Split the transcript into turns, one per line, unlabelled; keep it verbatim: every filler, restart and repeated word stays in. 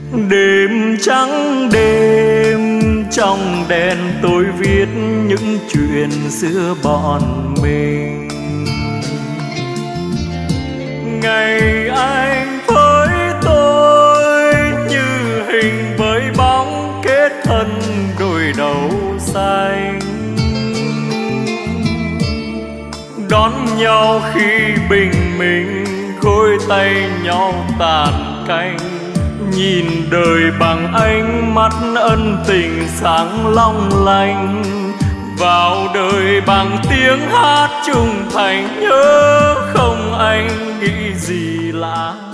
Đêm trắng đêm trong đèn tôi viết những chuyện xưa bọn mình. Ngày anh với tôi như hình với bóng kết thân đôi đầu xanh, đón nhau khi bình minh gối tay nhau tàn canh, nhìn đời bằng ánh mắt ân tình sáng long lanh, vào đời bằng tiếng hát trung thành. Nhớ không anh nghĩ gì lạ